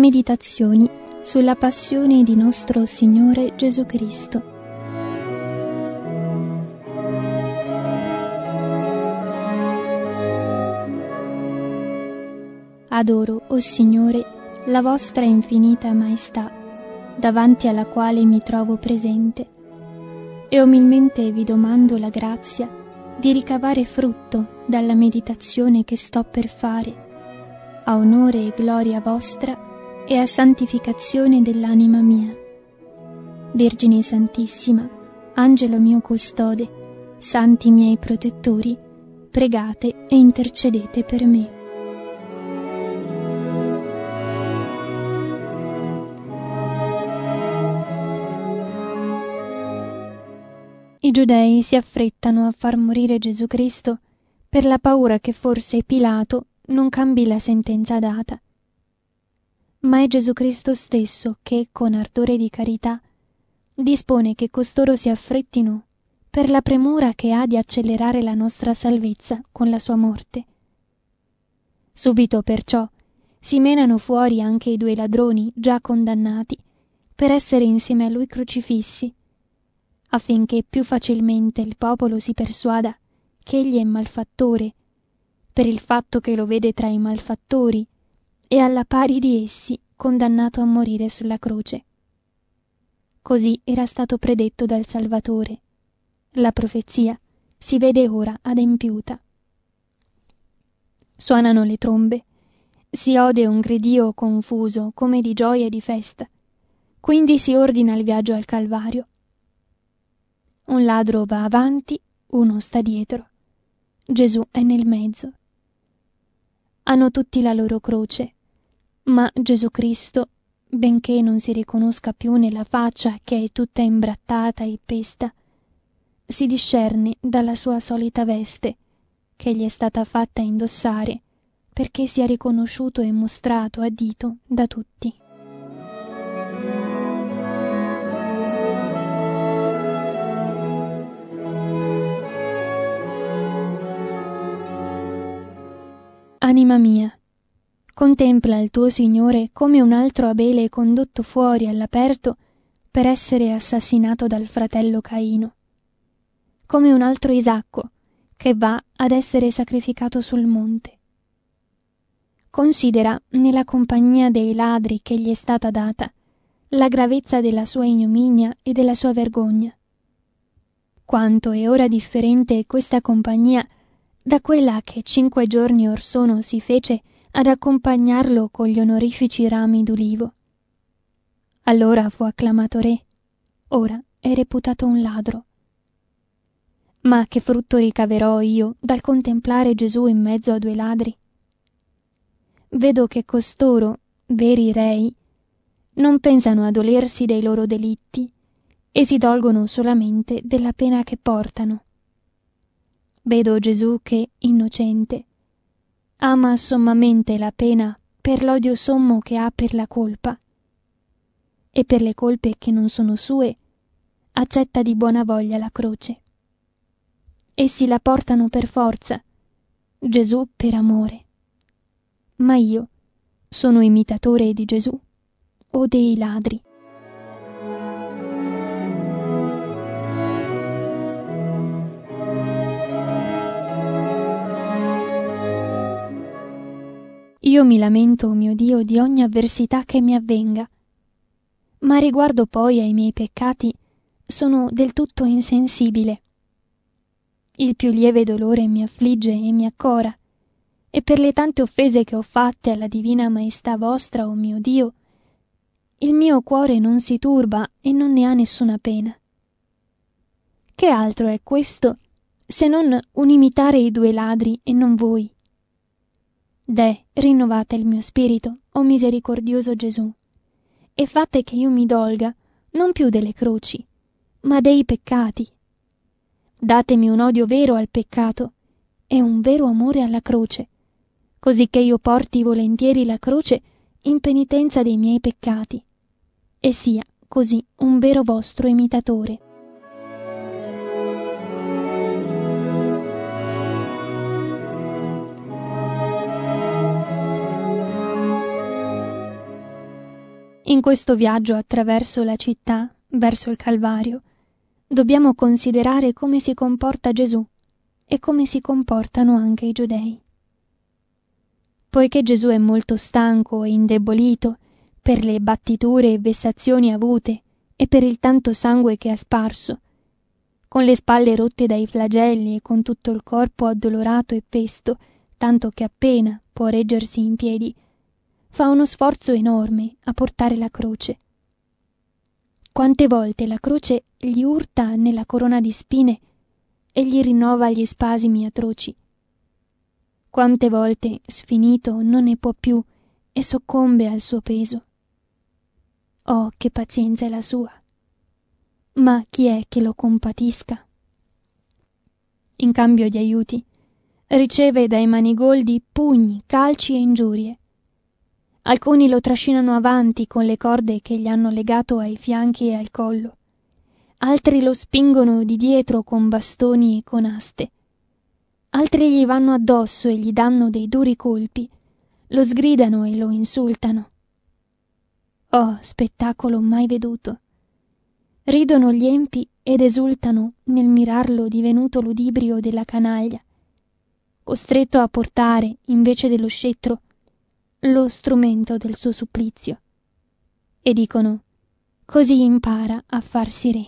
Meditazioni sulla passione di nostro Signore Gesù Cristo. Adoro, o Signore, la vostra infinita maestà, davanti alla quale mi trovo presente, e umilmente vi domando la grazia di ricavare frutto dalla meditazione che sto per fare, a onore e gloria vostra e a santificazione dell'anima mia. Vergine Santissima, Angelo mio custode, santi miei protettori, pregate e intercedete per me. I giudei si affrettano a far morire Gesù Cristo per la paura che forse Pilato non cambi la sentenza data. Ma è Gesù Cristo stesso che, con ardore di carità, dispone che costoro si affrettino per la premura che ha di accelerare la nostra salvezza con la sua morte. Subito perciò si menano fuori anche i 2 ladroni già condannati per essere insieme a lui crocifissi, affinché più facilmente il popolo si persuada che egli è malfattore, per il fatto che lo vede tra i malfattori e alla pari di essi condannato a morire sulla croce. Così era stato predetto dal Salvatore. La profezia si vede ora adempiuta. Suonano le trombe, si ode un gridio confuso come di gioia e di festa, quindi si ordina il viaggio al Calvario. Un ladro va avanti, uno sta dietro. Gesù è nel mezzo. Hanno tutti la loro croce, ma Gesù Cristo, benché non si riconosca più nella faccia che è tutta imbrattata e pesta, si discerne dalla sua solita veste, che gli è stata fatta indossare, perché sia riconosciuto e mostrato a dito da tutti. Anima mia, contempla il tuo Signore come un altro Abele condotto fuori all'aperto per essere assassinato dal fratello Caino, come un altro Isacco che va ad essere sacrificato sul monte. Considera nella compagnia dei ladri che gli è stata data la gravezza della sua ignominia e della sua vergogna. Quanto è ora differente questa compagnia da quella che 5 giorni or sono si fece ad accompagnarlo con gli onorifici rami d'ulivo. Allora fu acclamato re, ora è reputato un ladro. Ma che frutto ricaverò io dal contemplare Gesù in mezzo a 2 ladri? Vedo che costoro, veri rei, non pensano a dolersi dei loro delitti e si dolgono solamente della pena che portano. Vedo Gesù che, innocente, ama sommamente la pena per l'odio sommo che ha per la colpa, e per le colpe che non sono sue accetta di buona voglia la croce. Essi la portano per forza, Gesù per amore. Ma io sono imitatore di Gesù o dei ladri? Io mi lamento, o mio Dio, di ogni avversità che mi avvenga, ma riguardo poi ai miei peccati sono del tutto insensibile. Il più lieve dolore mi affligge e mi accora, e per le tante offese che ho fatte alla divina maestà vostra, o mio Dio, il mio cuore non si turba e non ne ha nessuna pena. Che altro è questo se non un imitare i 2 ladri e non voi? Deh, rinnovate il mio spirito, o misericordioso Gesù, e fate che io mi dolga non più delle croci, ma dei peccati. Datemi un odio vero al peccato e un vero amore alla croce, così che io porti volentieri la croce in penitenza dei miei peccati, e sia così un vero vostro imitatore. questo viaggio attraverso la città, verso il Calvario, dobbiamo considerare come si comporta Gesù e come si comportano anche i giudei. Poiché Gesù è molto stanco e indebolito per le battiture e vessazioni avute e per il tanto sangue che ha sparso, con le spalle rotte dai flagelli e con tutto il corpo addolorato e pesto, tanto che appena può reggersi in piedi, fa uno sforzo enorme a portare la croce. Quante volte la croce gli urta nella corona di spine e gli rinnova gli spasimi atroci. Quante volte, sfinito, non ne può più e soccombe al suo peso. Oh, che pazienza è la sua! Ma chi è che lo compatisca? In cambio di aiuti, riceve dai manigoldi pugni, calci e ingiurie. Alcuni lo trascinano avanti con le corde che gli hanno legato ai fianchi e al collo. Altri lo spingono di dietro con bastoni e con aste. Altri gli vanno addosso e gli danno dei duri colpi, lo sgridano e lo insultano. Oh, spettacolo mai veduto! Ridono gli empi ed esultano nel mirarlo divenuto ludibrio della canaglia, costretto a portare, invece dello scettro, lo strumento del suo supplizio. E dicono: così impara a farsi re.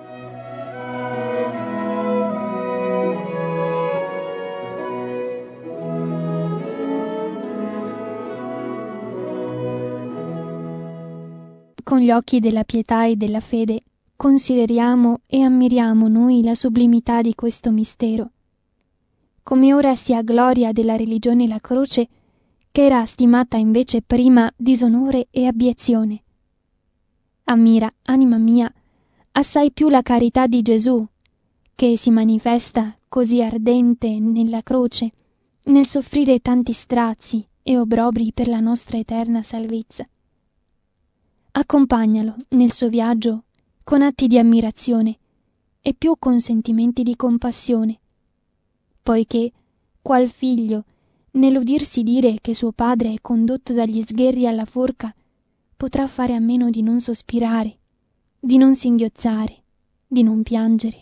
Con gli occhi della pietà e della fede consideriamo e ammiriamo noi la sublimità di questo mistero. Come ora sia gloria della religione la croce, che era stimata invece prima disonore e abiezione. Ammira, anima mia, assai più la carità di Gesù, che si manifesta così ardente nella croce, nel soffrire tanti strazi e obbrobri per la nostra eterna salvezza. Accompagnalo nel suo viaggio con atti di ammirazione e più con sentimenti di compassione, poiché, qual figlio, nell'udirsi dire che suo padre è condotto dagli sgherri alla forca, potrà fare a meno di non sospirare, di non singhiozzare, di non piangere.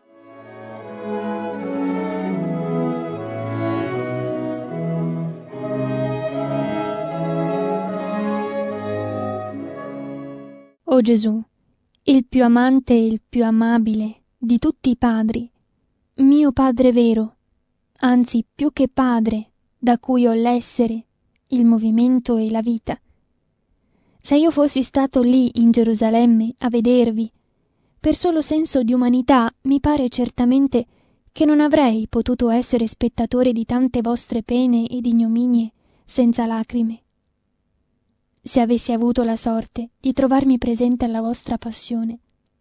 O Gesù, il più amante e il più amabile di tutti i padri, mio Padre vero, anzi più che Padre, da cui ho l'essere, il movimento e la vita. Se io fossi stato lì in Gerusalemme a vedervi, per solo senso di umanità mi pare certamente che non avrei potuto essere spettatore di tante vostre pene ed ignominie senza lacrime. Se avessi avuto la sorte di trovarmi presente alla vostra passione.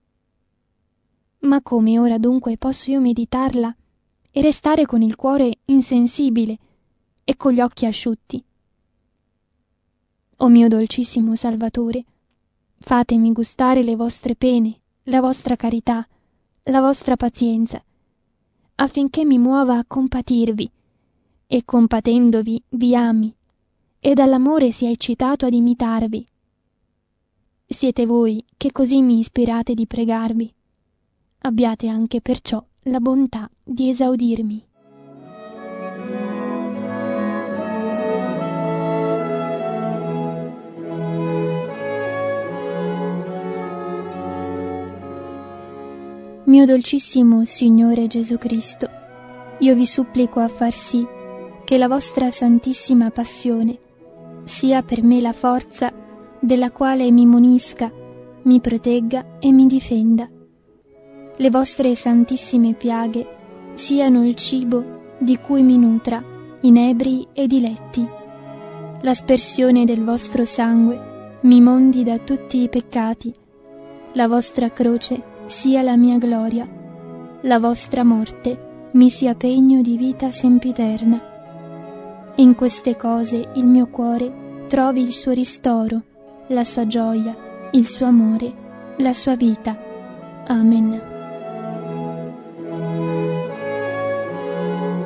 Ma come ora dunque posso io meditarla e restare con il cuore insensibile e con gli occhi asciutti? O mio dolcissimo Salvatore, fatemi gustare le vostre pene, la vostra carità, la vostra pazienza, affinché mi muova a compatirvi e compatendovi vi ami e dall'amore sia eccitato ad imitarvi. Siete voi che così mi ispirate di pregarvi. Abbiate anche perciò la bontà di esaudirmi. Mio dolcissimo Signore Gesù Cristo, io vi supplico a far sì che la vostra santissima passione sia per me la forza della quale mi munisca, mi protegga e mi difenda. Le vostre santissime piaghe siano il cibo di cui mi nutra, inebri e diletti. L'aspersione del vostro sangue mi mondi da tutti i peccati. La vostra croce sia la mia gloria. La vostra morte mi sia pegno di vita sempiterna. In queste cose il mio cuore trovi il suo ristoro, la sua gioia, il suo amore, la sua vita. Amen.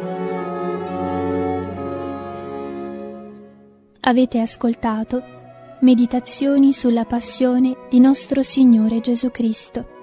Avete ascoltato Meditazioni sulla passione di nostro Signore Gesù Cristo.